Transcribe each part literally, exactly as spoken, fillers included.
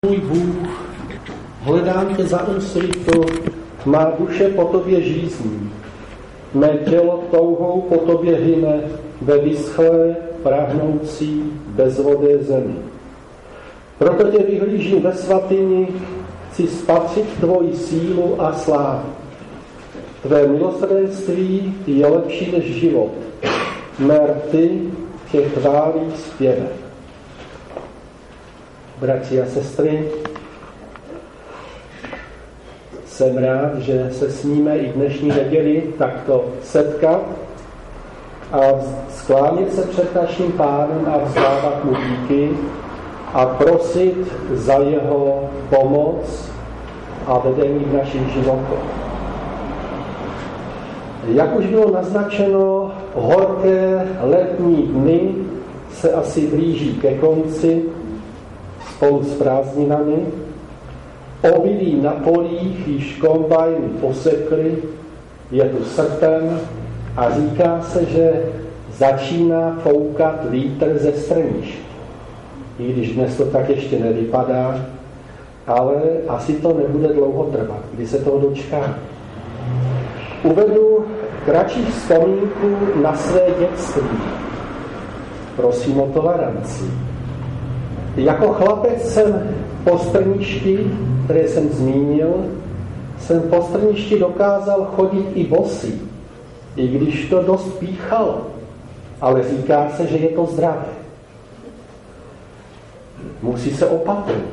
Můj Bůh, hledám tě za úsvitu, má duše po tobě žízní. Mé tělo touhou po tobě hyne ve vyschlé, prahnoucí, bezvodé zemi. Proto tě vyhlížím ve svatyni, chci spatřit tvoji sílu a slávu. Tvé milosrdenství je lepší než život. Mé rty tě chválí zpěvem. Bratři a sestry, jsem rád, že se smíme i dnešní neděli takto setkat a sklánět se před naším Pánem a vzdávat mu díky a prosit za jeho pomoc a vedení v našich životech. Jak už bylo naznačeno, horké letní dny se asi blíží ke konci spolu s prázdninami. Obilí na polích již kombajny posekly, je tu srpen a říká se, že začíná foukat vítr ze strnišť. I když dnes to tak ještě nevypadá, ale asi to nebude dlouho trvat, kdy se toho dočká. Uvedu kratší vzpomínku na své dětství. Prosím o toleranci. Jako chlapec jsem po strništi, které jsem zmínil, jsem po strništi dokázal chodit i bosý, i když to dost píchalo, ale říká se, že je to zdravé. Musí se opatrně.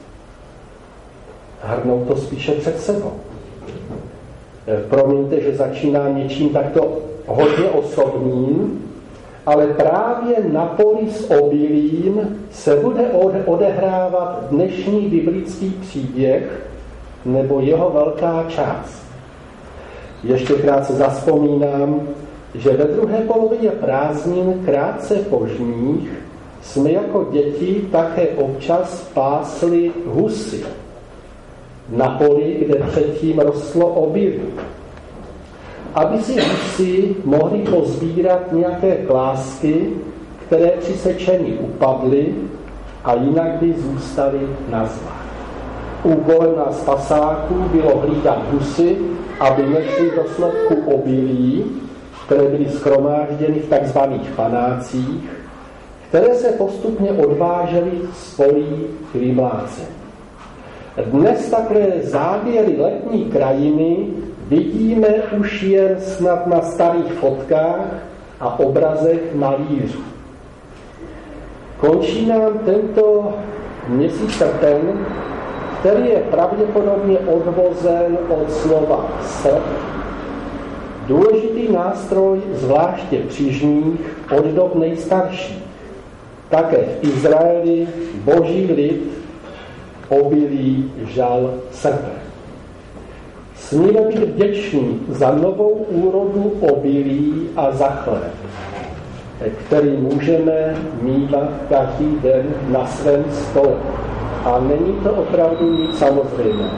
Hrnout to spíše před sebou. Promiňte, že začíná něčím takto hodně osobním, ale právě na poli s obilím se bude odehrávat dnešní biblický příběh nebo jeho velká část. Ještě krátce zavzpomínám, že ve druhé polovině prázdnin krátce po žních jsme jako děti také občas pásli husy na poli, kde předtím rostlo obilí. Aby si husy mohli pozbírat nějaké klásky, které při sečení upadly a jinak by zůstaly na zvách. Úkolem nás pasáků bylo hlídat husy, aby nešly do slepku obilí, které byly shromážděny v takzvaných panácích, které se postupně odvážely z polí k vymlácení. Dnes takové záběry letní krajiny vidíme už jen snad na starých fotkách a obrazech malířů. Končí nám tento měsíc srpen, který je pravděpodobně odvozen od slova srp, důležitý nástroj zvláště přížných od dob nejstarších. Také v Izraeli boží lid obilí žal srpen. Smíme být vděční za novou úrodu obilí a za chléb, který můžeme mívat každý den na svém stole. A není to opravdu nic samozřejmé.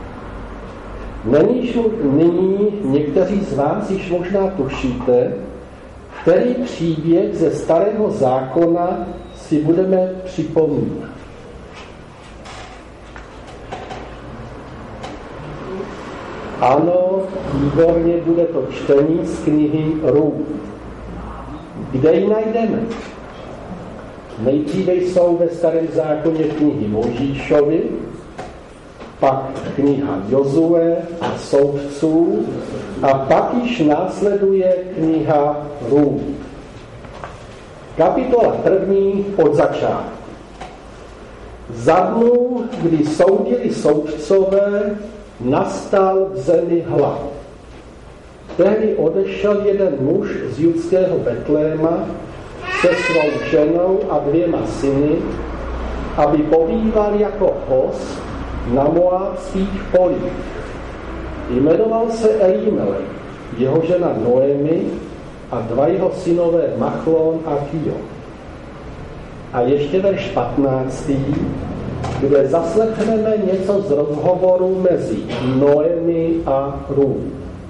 Není nyní někteří z vás již možná tušíte, který příběh ze Starého zákona si budeme připomínat. Ano, výborně bude to čtení z knihy Rút. Kde ji najdeme? Nejdříve jsou ve Starém zákoně knihy Mojžíšovy, pak kniha Jozue a soudců a pak již následuje kniha Rút. Kapitola první od začátku. Za dnů, kdy soudili soudcové, nastal v zemi hlad. Tehdy odešel jeden muž z judského Betléma se svou ženou a dvěma syny, aby pobýval jako host na moábských polích. Jmenoval se Elimelech, jeho žena Noemi a dva jeho synové Machlon a Kion. A ještě verš patnáctý, kde zaslechneme něco z rozhovoru mezi Noemi a Rút.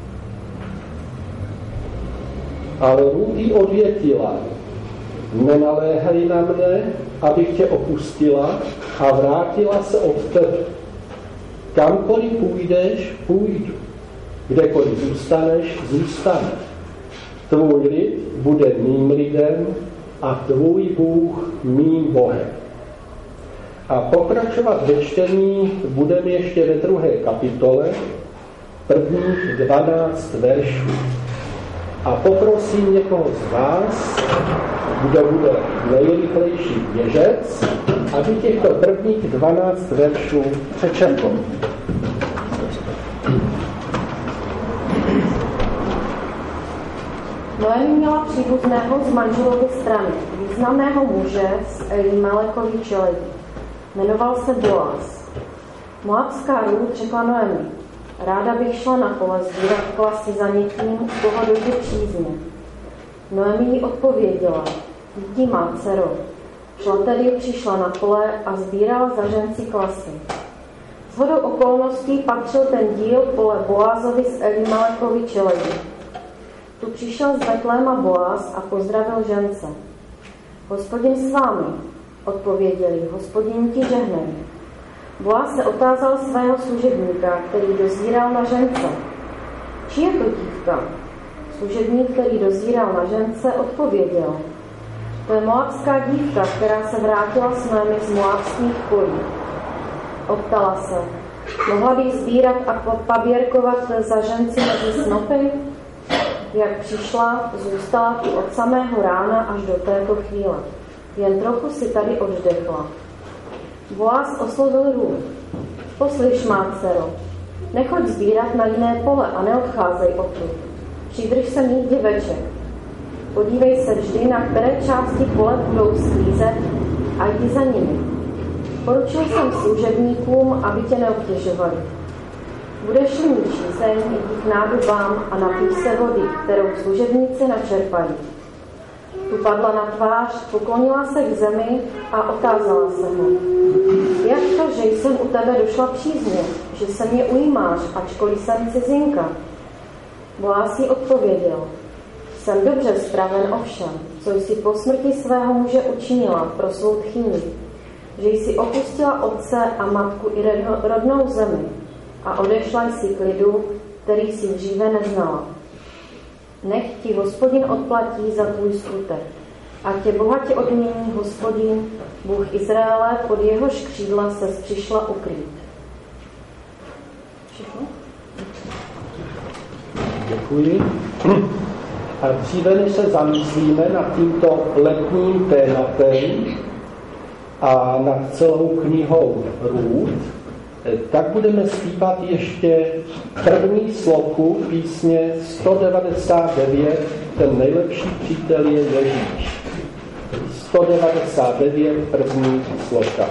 Ale Rút jí odvětila: nenaléhej na mne, abych tě opustila, a vrátila se od tebe. Kamkoliv půjdeš, půjdu. Kdekoliv zůstaneš, zůstane. Tvůj lid bude mým lidem a tvůj Bůh mým Bohem. A pokračovat ve čtení budeme ještě ve druhé kapitole, prvních dvanáct veršů. A poprosím někoho z vás, kdo bude nejrychlejší běžec, aby těchto prvních dvanáct veršů přečetl. Noemi měla příbuzného z manželovy strany, významného muže z Elimelekhovy čeledi. Jmenoval se Boaz. Moabská Rút řekla Noemi: ráda bych šla na pole sbírat klasy za někým, z koho dojde přízně. Noemi jí odpověděla: dítí má, dcero. Šla tedy, přišla na pole a sbírala za ženci klasy. Shodou okolností patřil ten díl pole Boazovi z Elimelekhovy čeledi. Tu přišel z Betléma Boaz a pozdravil žence. Hospodin s vámi, odpověděli, Hospodin ti žehnej. Boaz se otázal svého služebníka, který dozíral na žence. Či je to dívka? Služebník, který dozíral na žence, odpověděl: to je moabská dívka, která se vrátila s námi z moabských polí. Optala se: mohla bych sbírat a paběrkovat za ženci mezi snopy? Jak přišla, zůstala tu od samého rána až do této chvíle. Jen trochu si tady oddechla. Boaz oslovil Rút: poslyš, má dcero, nechoď sbírat na jiné pole a neodcházej odtud. Přidrž se mých děveček. Podívej se vždy, na které části pole budou sklízet, a jdi za nimi. Poručil jsem služebníkům, aby tě neobtěžovali. Budeš-li mít žízeň, jdi k nádobám a napij se vody, kterou služebníci načerpají. Tu padla na tvář, poklonila se k zemi a otázala se ho: jak to, že jsem u tebe došla přízně, že se mě ujímáš, ačkoliv jsem cizinka? Boaz jí odpověděl: jsem dobře spraven ovšem, co jsi po smrti svého muže učinila pro svou tchýni, že jsi opustila otce a matku i rodnou zemi a odešla jsi k lidu, který jsi dříve neznala. Nech ti Hospodin odplatí za tvůj skutek a tě bohatě odmění Hospodin, Bůh Izraele, pod jehož křídla ses přišla ukrýt. Všechno? Děkuji. A dříve, než se zamyslíme nad tímto letním tématem a nad celou knihou Rút, tak budeme zpívat ještě první sloku písně sto devadesát devět, ten nejlepší přítel je Ježíš. sto devadesát devět, první sloka.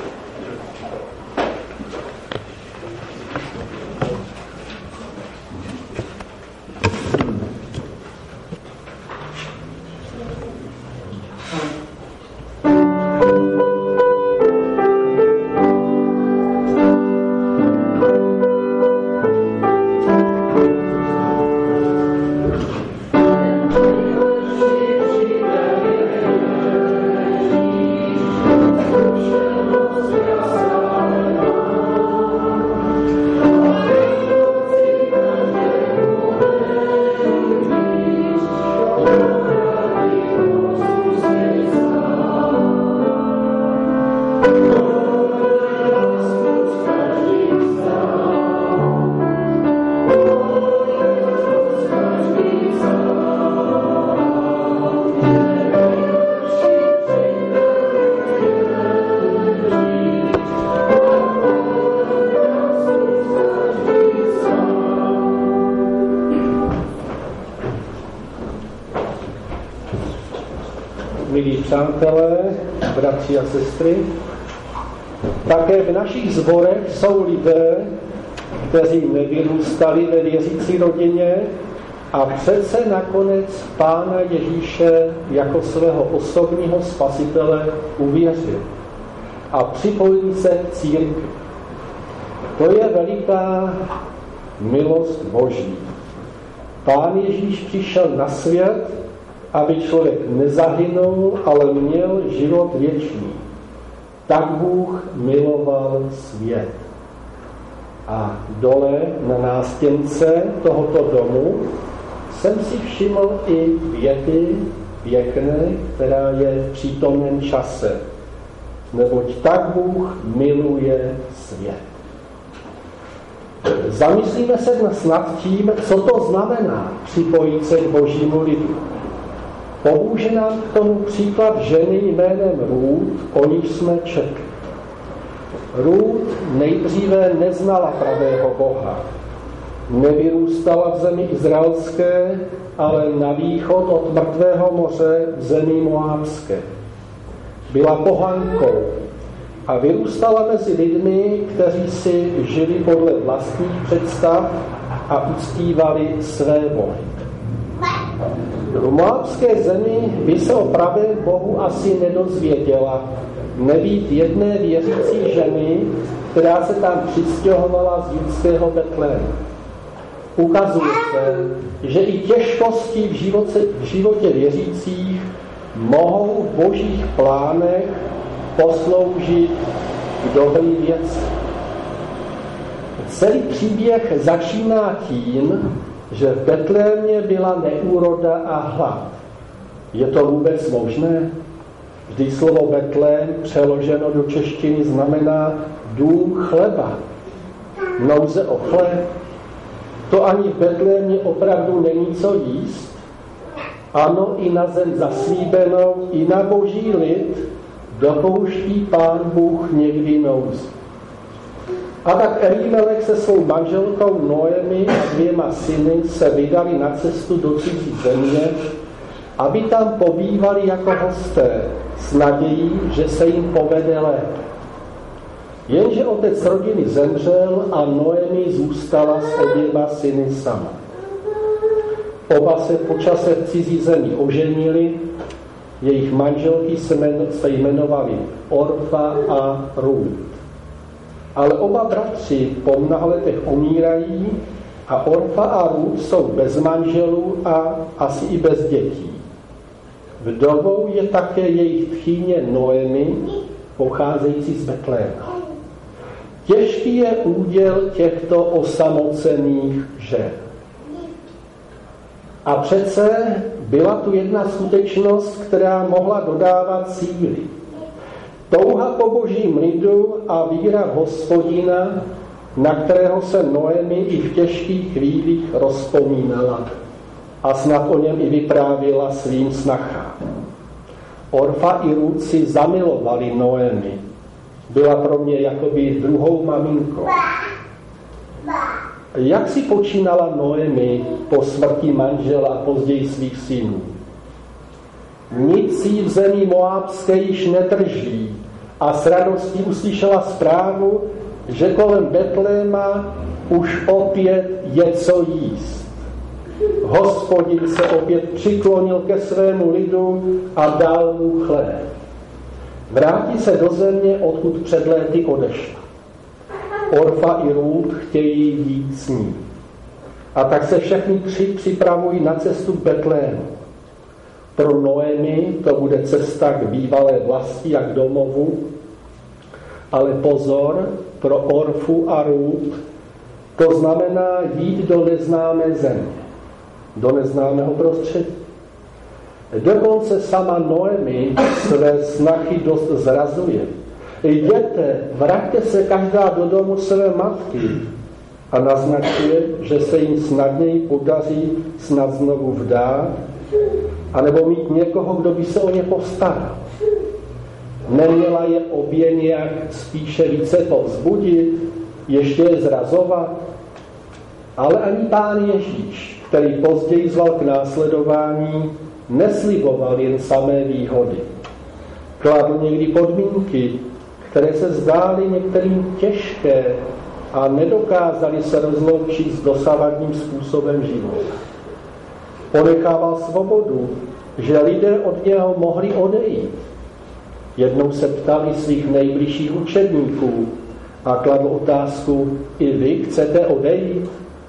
Milí přátelé, bratři a sestry, také v našich sborech jsou lidé, kteří nevyrůstali ve věřící rodině a přece nakonec Pána Ježíše jako svého osobního spasitele uvěřili a připojili se k církvi. To je veliká milost Boží. Pán Ježíš přišel na svět, aby člověk nezahynul, ale měl život věčný. tak Bůh miloval svět. A dole na nástěnce tohoto domu jsem si všiml i věty pěkné, která je v přítomném čase. Neboť tak Bůh miluje svět. Zamyslíme se dnes nad tím, co to znamená připojit se k Božímu lidu. Pomůže nám k tomu příklad ženy jménem Rút, o níž jsme četli. Rút nejdříve neznala pravého Boha. Nevyrůstala v zemi izraelské, ale na východ od mrtvého moře v zemi moábské. Byla pohankou a vyrůstala mezi lidmi, kteří si žili podle vlastních představ a uctívali své bohy. V moábské zemi by se o pravém Bohu asi nedozvěděla, nebýt jedné věřící ženy, která se tam přistěhovala z judského Betléma. Ukazuje se, že i těžkosti v životě, v životě věřících mohou v božích plánech posloužit k dobrý věci. Celý příběh začíná tím, že v Betlémě byla neúroda a hlad. Je to vůbec možné? Vždyť slovo Betlém přeloženo do češtiny znamená dům chleba. Nouze o chléb. To ani v Betlémě opravdu není co jíst. Ano, i na zem zaslíbenou, i na boží lid dopouští Pán Bůh někdy nouzi. A tak Elimelech se svou manželkou Noemi a dvěma syny se vydali na cestu do cizí země, aby tam pobývali jako hosté s nadějí, že se jim povede lépe. Jenže otec rodiny zemřel a Noemi zůstala s oběma syny sama. Oba se po čase v cizí zemi oženili, jejich manželky se jmenovali Orfa a Rút. Ale oba bratři po mnoha letech umírají a Orfa a Rút jsou bez manželů a asi i bez dětí. Vdovou je také jejich tchýně Noemi, pocházející z Betléma. Těžký je úděl těchto osamocených žen. A přece byla tu jedna skutečnost, která mohla dodávat síly. Touha po božím lidu a víra v Hospodina, na kterého se Noemi i v těžkých chvílích rozpomínala a snad o něm i vyprávěla svým snachám. Orfa i Rút si zamilovali Noemi. Byla pro mě jakoby druhou maminkou. Jak si počínala Noemi po smrti manžela a později svých synů? Nic jí v zemi moábské již nedrží a s radostí uslyšela zprávu, že kolem Betléma už opět je co jíst. Hospodin se opět přiklonil ke svému lidu a dal mu chléb. Vrátí se do země, odkud před léty odešla. Orfa i Rút chtějí jít s ní. A tak se všechny tři připravují na cestu k Betlému. Pro Noemi to bude cesta k bývalé vlasti a k domovu, ale pozor, pro Orfu a Rút to znamená jít do neznámé země, do neznámého prostředí. Dokonce sama Noemi své snachy dost zrazuje. Jděte, vraťte se každá do domu své matky a naznačuje, že se jim snadněji podaří snad znovu vdát, anebo mít někoho, kdo by se o ně postaral. Neměla je obě nějak spíše více povzbudit, ještě je zrazovat, ale ani Pán Ježíš, který později zval k následování, nesliboval jen samé výhody. Kladl někdy podmínky, které se zdály některým těžké a nedokázali se rozloučit s dosavadním způsobem života. Ponechával svobodu, že lidé od něho mohli odejít. Jednou se ptali svých nejbližších učedníků a kladl otázku, i vy chcete odejít?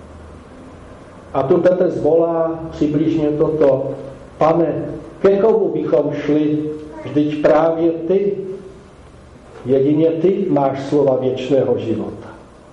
A tu Petr zvolá přibližně toto, Pane, ke komu bychom šli, vždyť právě ty. Jedině ty máš slova věčného života.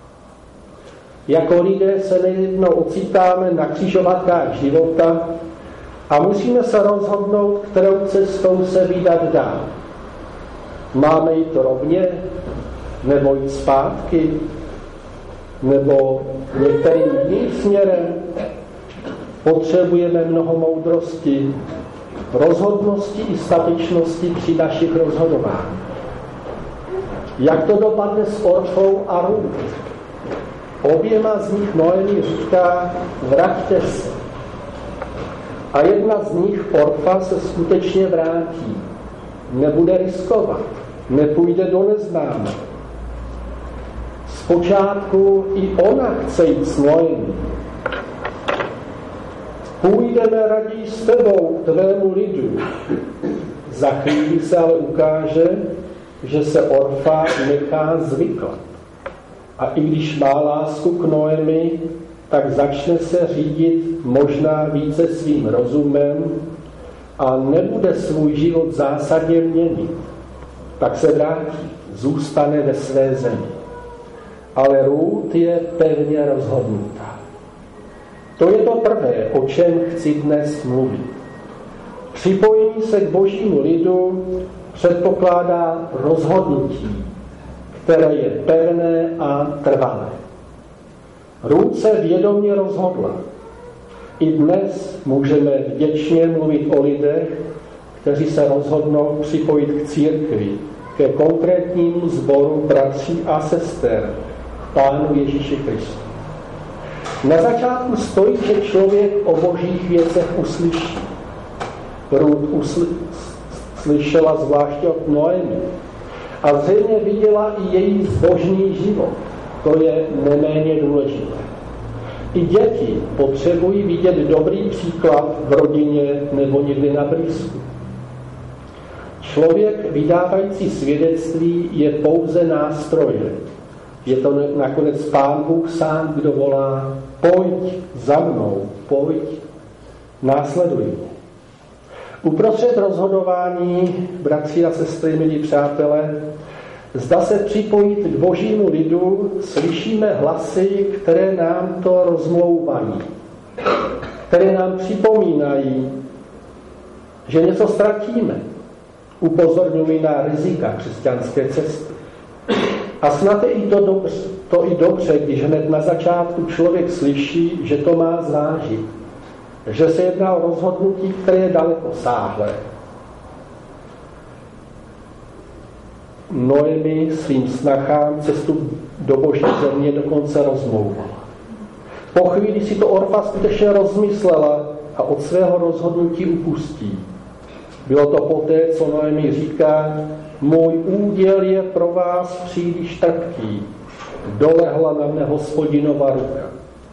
Jako lidé se nejednou ocitáme na křižovatkách života a musíme se rozhodnout, kterou cestou se vydat dál. Máme jít rovně, nebo jít zpátky, nebo některým jiným směrem. Potřebujeme mnoho moudrosti, rozhodnosti i statečnosti při našich rozhodováních. Jak to dopadne s Orfou a Rut? Oběma z nich Noemi říká, vraťte se. A jedna z nich, Orfa, se skutečně vrátí. Nebude riskovat, nepůjde do neznáma. Zpočátku i ona chce jít s Noemi. Půjdeme raději s tebou k tvému lidu. Za chvíli se ale ukáže, že se Orfa nechá zvyklat. A i když má lásku k Noemi, tak začne se řídit možná více svým rozumem a nebude svůj život zásadně měnit. Tak se vrátí, zůstane ve své zemi. Ale Rút je pevně rozhodnutá. To je to prvé, o čem chci dnes mluvit. Připojení se k božímu lidu předpokládá rozhodnutí, které je pevné a trvalé. Rút se vědomě rozhodla. I dnes můžeme vděčně mluvit o lidech, kteří se rozhodnou připojit k církvi, ke konkrétnímu sboru bratří a sester, Pánu Ježíši Kristu. Na začátku stojí, že člověk o božích věcech uslyší. Rút usly, slyšela zvláště od Noemi a zřejmě viděla i její zbožný život. To je neméně důležité. I děti potřebují vidět dobrý příklad v rodině nebo někdy na blízku. Člověk vydávající svědectví je pouze nástrojem. Je to nakonec Pán Bůh sám, kdo volá, pojď za mnou, pojď, následuj mě. Uprostřed rozhodování, bratři a sestry, milí přátelé, zda se připojit k božímu lidu, slyšíme hlasy, které nám to rozmlouvají, které nám připomínají, že něco ztratíme. Upozorňují na rizika křesťanské cesty. A snad je i to dobře, to i dobře, když hned na začátku člověk slyší, že to má zvážit. Že se jedná o rozhodnutí, které je dalekosáhlé. Noemi svým snachám cestu do boží země dokonce rozmlouvala. Po chvíli si to Orfa skutečně rozmyslela a od svého rozhodnutí upustí. Bylo to poté, co Noemi říká, můj úděl je pro vás příliš trpký, dolehla na mne Hospodinova ruka.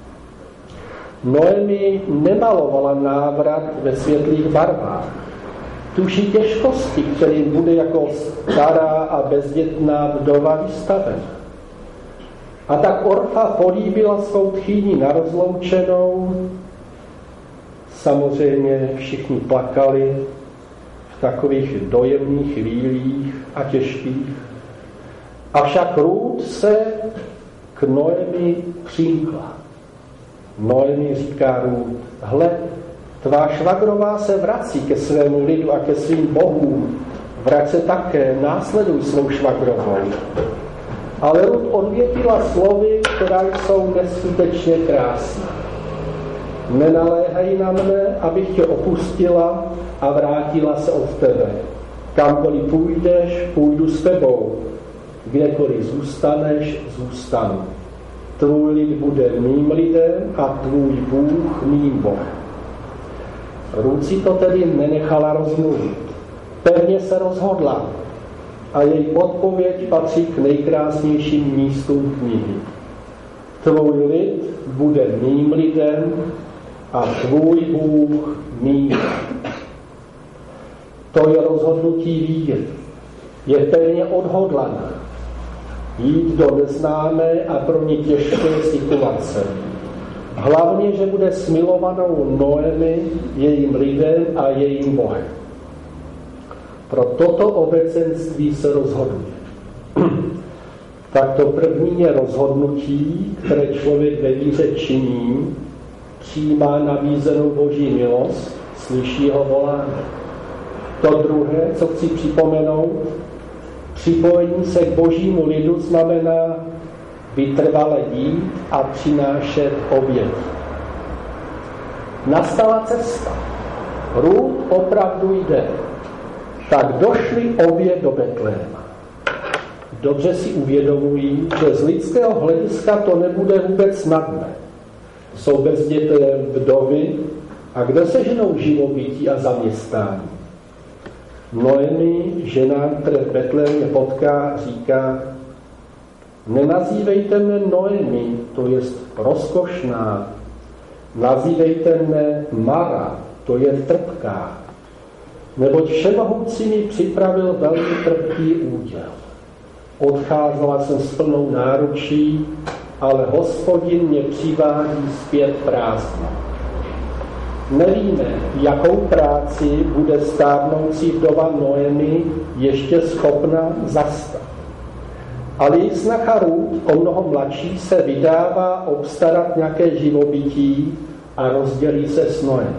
Noemi nemalovala návrat ve světlých barvách. Tuší těžkosti, kterým bude jako stará a bezdětná vdova vystavena. A tak Orfa políbila svou tchýni na rozloučenou. Samozřejmě všichni plakali v takových dojemných chvílích a těžkých. Avšak Rút se k Noemi přimkla. Noemi říká Rút, hle, tvá švagrová se vrací ke svému lidu a ke svým bohům. Vrať se také, následuj svou švagrovou. Ale Rút odvětila slovy, která jsou neskutečně krásná. Nenaléhej na mne, abych tě opustila a vrátila se od tebe. Kamkoliv půjdeš, půjdu s tebou. Kdekoliv zůstaneš, zůstanu. Tvůj lid bude mým lidem a tvůj Bůh mým Bohem. Rút si to tedy nenechala rozmluvit. Pevně se rozhodla a její odpověď patří k nejkrásnějším místům knihy. Tvůj lid bude mým lidem a tvůj Bůh mým. To je rozhodnutí víry. Je pevně odhodlaná jít do neznámé a pro ní těžké situace. Hlavně, že bude smilovanou Noemi, jejím lidem a jejím Bohem. Pro toto obecenství se rozhoduje. tak to první je rozhodnutí, které člověk ve víře činí, přijímá nabízenou Boží milost, slyší ho volání. To druhé, co chci připomenout, připojení se k Božímu lidu znamená vytrvale jít a přinášet oběť. Nastala cesta. Rút opravdu jde. Tak došli obě do Betléma. Dobře si uvědomují, že z lidského hlediska to nebude vůbec snadné. Jsou bezdětné vdovy a kde seženou živobytí a zaměstnání. Noemi, žena, které v Betlémě potká, říká: nenazývejte mne Noemi, to je rozkošná. Nazývejte mne Mara, to je trpká. Neboť všemohoucí mi připravil velmi trpký úděl. Odcházela jsem s plnou náručí, ale Hospodin mě přivádí zpět prázdnou. Nevíme, jakou práci bude stárnoucí vdova Noemi ještě schopna zastat. Ale její snacha Rút, o mnoho mladší, se vydává obstarat nějaké živobytí a rozdělí se s Noemi.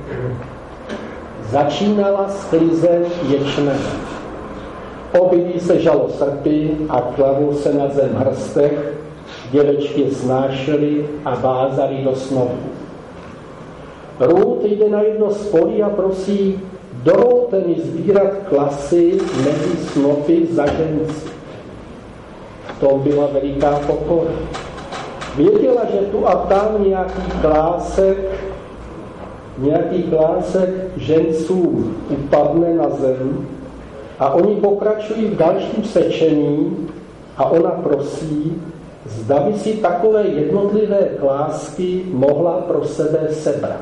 Začínala sklizeň ječmene. Obilí se žalo srpy a kladou se na zem hrstech, děvečky snášely a vázali do snopů. Rút jde na jedno z polí a prosí: dovolte mi sbírat klasy mezi snopy za ženci. To byla veliká pokora. Věděla, že tu a tam nějaký klásek, nějaký klásek ženců upadne na zem a oni pokračují v dalším sečení a ona prosí, zda by si takové jednotlivé klásky mohla pro sebe sebrat.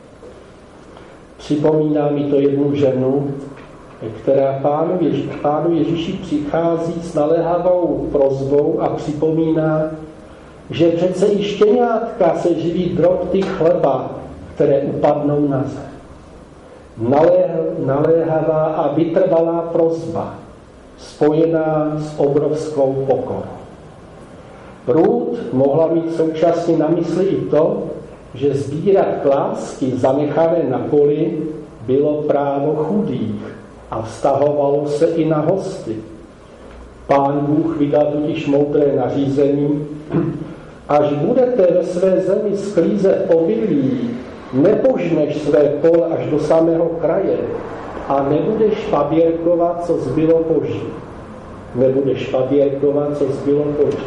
Připomíná mi to jednu ženu, která pánu, Ježí, pánu Ježíši přichází s naléhavou prosbou a připomíná, že přece i štěňátka se živí drobty chleba, které upadnou na zem. Naléh, naléhavá a vytrvalá prosba, spojená s obrovskou pokorou. Rút mohla mít současně na mysli i to, že sbírat klásky zanechané na poli bylo právo chudých a vztahovalo se i na hosty. Pán Bůh vydal totiž moudré nařízení: až budete ve své zemi sklízet obilí, nepožneš své pole až do samého kraje a nebudeš paběrkovat, co zbylo boží. Nebudeš paběrkovat, co zbylo boží.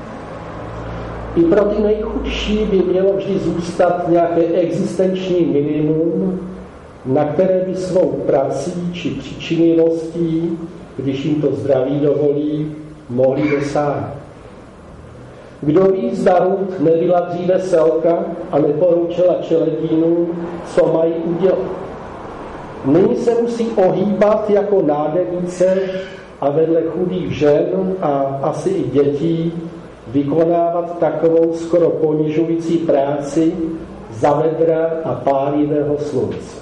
I pro ty nejchudší by mělo vždy zůstat nějaké existenční minimum, na které by svou prací či příčinilostí, když jim to zdraví dovolí, mohli dosáhnout. Kdo ví, zda Rút nebyla dříve selka a neporoučela čeledínům, co mají udělat. Nyní se musí ohýbat jako nádeníce a vedle chudých žen a asi i dětí vykonávat takovou skoro ponižující práci za vedra a pálivého slunce,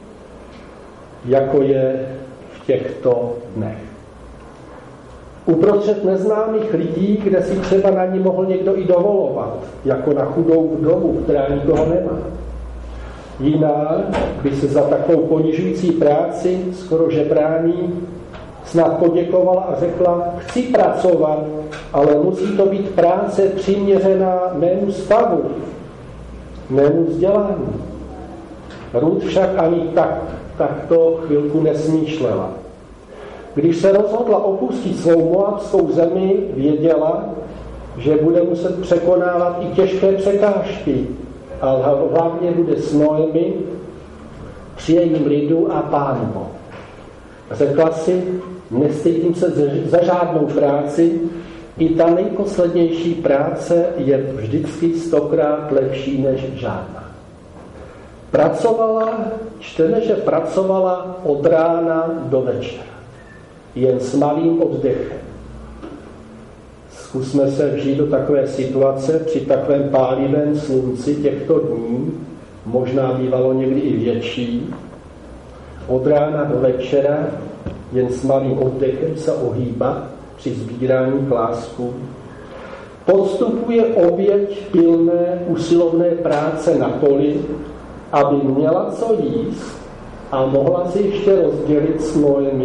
jako je v těchto dnech. Uprostřed neznámých lidí, kde si třeba na ní mohl někdo i dovolovat, jako na chudou vdovu, která nikoho nemá. Jiná by se za takovou ponižující práci, skoro žebrání, snad poděkovala a řekla: chci pracovat, ale musí to být práce přiměřená mému stavu, mému vzdělání. Rút však ani tak, takto chvilku nesmýšlela. Když se rozhodla opustit svou moabskou zemi, věděla, že bude muset překonávat i těžké překážky, ale hlavně bude s Noemi při jejím lidu a Pánu Bohu. Řekla si: nestydím se za žádnou práci, i ta nejposlednější práce je vždycky stokrát lepší než žádná. Pracovala, čteme, že pracovala od rána do večera, jen s malým oddechem. Zkusme se vžít do takové situace při takovém pálivém slunci těchto dní, možná bývalo někdy i větší, od rána do večera jen s malým oddechem se ohýbat, při sbírání klásku, podstupuje oběť pilné usilovné práce na poli, aby měla co jíst a mohla si ještě rozdělit s Noemi.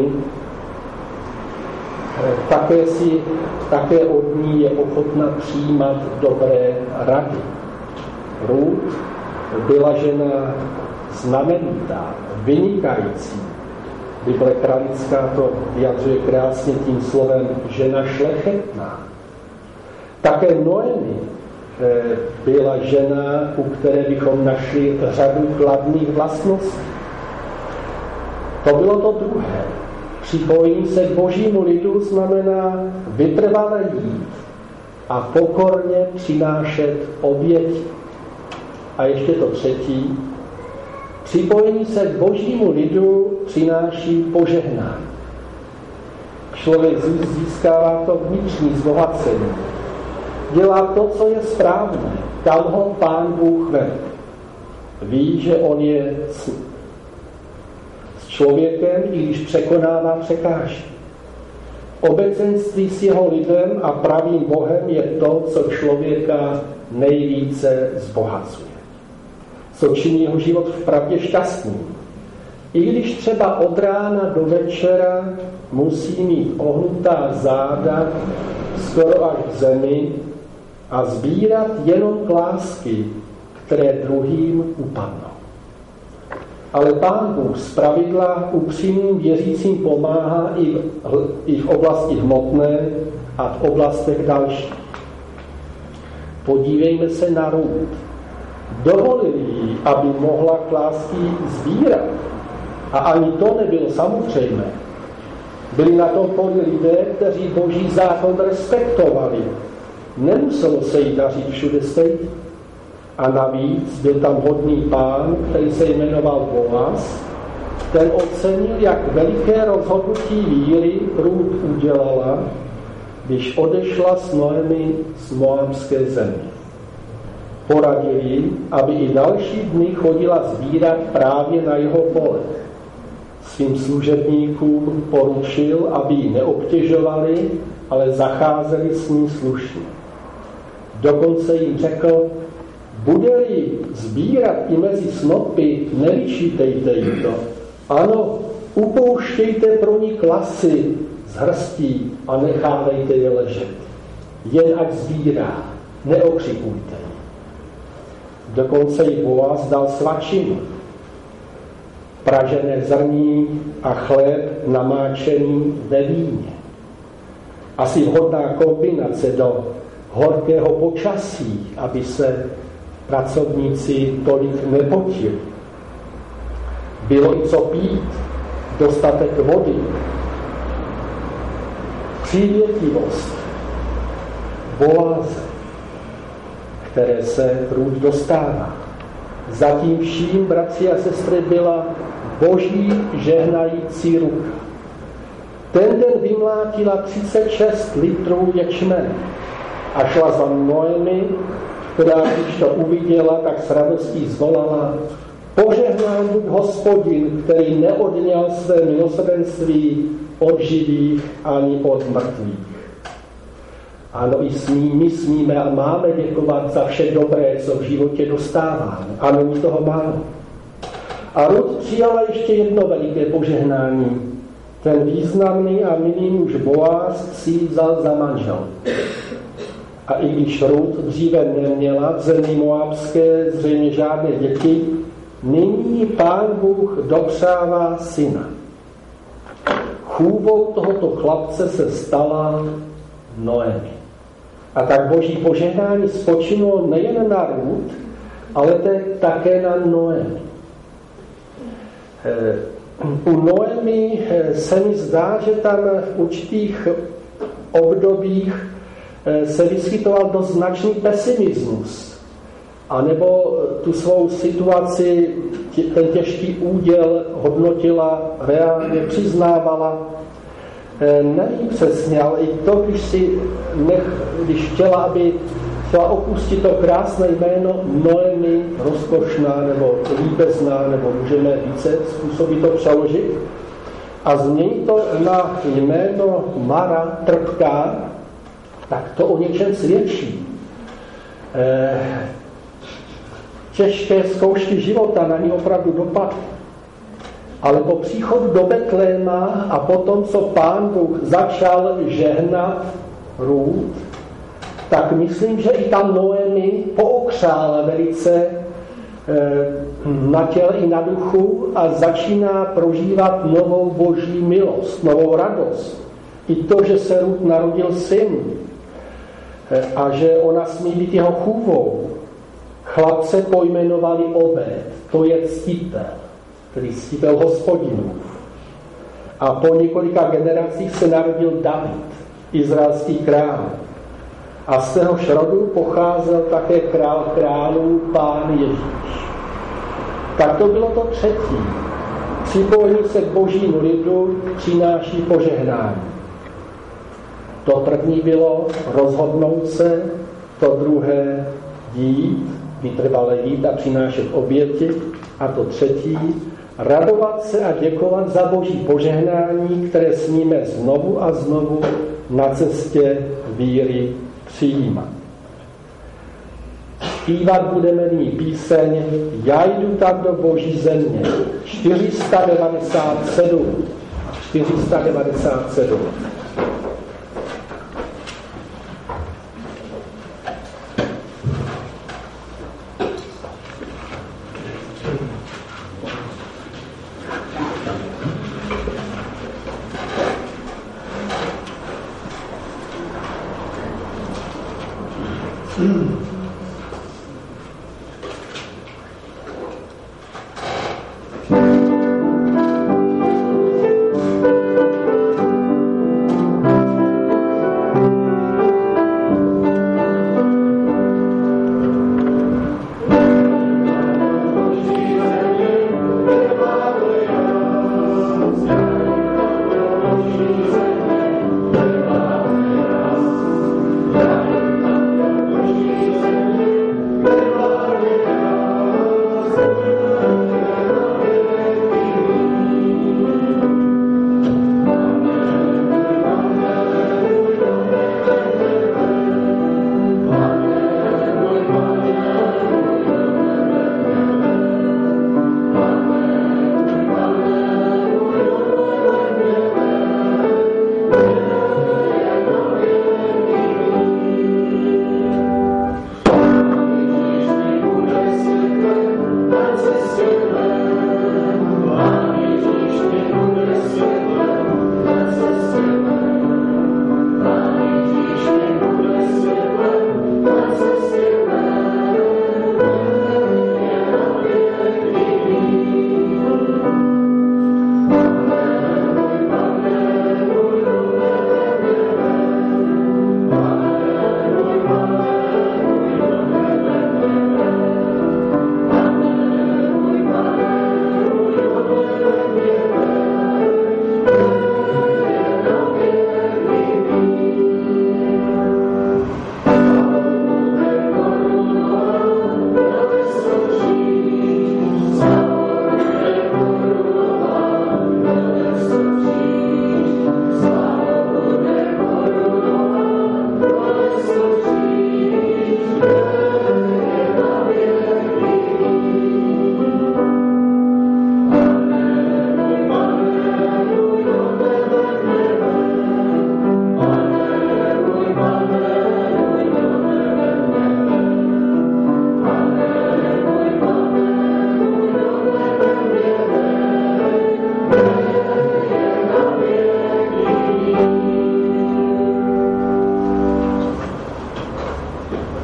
Také, si, také od ní je ochotna přijímat dobré rady. Rút byla žena znamenitá, vynikající. Bible kralická to vyjadřuje krásně tím slovem žena šlechetná. Také Noemi byla žena, u které bychom našli řadu kladných vlastností. To bylo to druhé. Připojení se k božímu lidu znamená vytrvale jít a pokorně přinášet oběti. A ještě to třetí. Připojení se k božímu lidu přináší požehnání. Člověk získává to vnitřní zbohacení. Dělá to, co je správné, kam ho Pán Bůh vede. Ví, že on je s člověkem, i když překonává překážky. Obecenství s jeho lidem a pravým Bohem je to, co člověka nejvíce zbohacuje. Co činí jeho život v pravdě šťastný. I když třeba od rána do večera musí mít ohnutá záda skoro až k zemi a sbírat jenom klásky, které druhým upadnou. Ale Pán Bůh zpravidla upřímným věřícím pomáhá i v, i v oblasti hmotné a v oblastech dalších. Podívejme se na Rút. Dovolili jí, aby mohla klásky sbírat. A ani to nebylo samozřejmé. Byli na tom poli lidé, kteří boží zákon respektovali. Nemuselo se jí dařit všude stejně. A navíc byl tam hodný pán, který se jmenoval Boaz. Ten ocenil, jak veliké rozhodnutí víry Rút udělala, když odešla s Noemi z moabské země. Poradili, aby i další dny chodila sbírat právě na jeho pole. Svým služebníkům poručil, aby ji neobtěžovali, ale zacházeli s ní slušně. Dokonce jim řekl, bude-li sbírat i mezi snopy, nevyčítejte jí to. Ano, upouštějte pro ní klasy z hrstí a nechávejte je ležet. Jen ať sbírá, neokřikujte ji. Dokonce jí Boaz dal svačinu, pražené zrní a chléb namáčený ve víně. Asi vhodná kombinace do horkého počasí, aby se pracovníci tolik nepotili. Bylo i co pít, dostatek vody, přívětivost, Boáze, které se Rút dostává. Zatím vším, bratři a sestry, byla boží žehnající ruka. Ten den vymlátila třicet šest litrů ječmene a šla za Noemi, která, když to uviděla, tak s radostí zvolala: Požehnán buď Hospodin, který neodňal své milosrdenství od živých ani od mrtvých. Ano, i smí, my smíme a máme děkovat za vše dobré, co v životě dostáváme. A není toho málo. A Rut přijala ještě jedno veliké požehnání. Ten významný a milý muž Boaz si ji vzal za manžel. A i když Rut dříve neměla v zemi moabské zřejmě žádné děti, nyní Pán Bůh dopřává syna. Chůvou tohoto chlapce se stala Noemi. A tak boží požehnání spočinulo nejen na Rut, ale také na Noemi. U Noemi se mi zdá, že tam v určitých obdobích se vyskytoval dost značný pesimismus. A nebo tu svou situaci, ten těžký úděl hodnotila, reálně přiznávala. Nevím přesně, ale i to, když, si nech, když chtěla, aby chtěla opustit to krásné jméno Noemi, rozkošná nebo líbezná, nebo můžeme více způsoby to přeložit, a změní to na jméno Mara trpká, tak to o něčem svědčí. Eh, těžké zkoušky života na ní opravdu dopadly. Ale po příchodu do Betléma a potom, co Pán Bůh začal žehnat Rút, tak myslím, že i ta Noemi pookřála velice e, na těle i na duchu a začíná prožívat novou boží milost, novou radost. I to, že se Rút narodil syn e, a že ona smí být jeho chůvou. Chlapce pojmenovali Obed, to je ctitel, tedy ctitel Hospodinův. A po několika generacích se narodil David, izraelský král. A z téhož rodu pocházel také král králů, Pán Ježíš. Tak to bylo to třetí. Připojení se k božímu lidu přináší požehnání. To první bylo rozhodnout se, to druhé jít, vytrvale jít a přinášet oběti. A to třetí, radovat se a děkovat za boží požehnání, které smíme znovu a znovu na cestě víry přijímat. Zpívat budeme nyní píseň Já jdu tak do boží země. čtyři sta devadesát sedm. čtyři sta devadesát sedm. Hmm.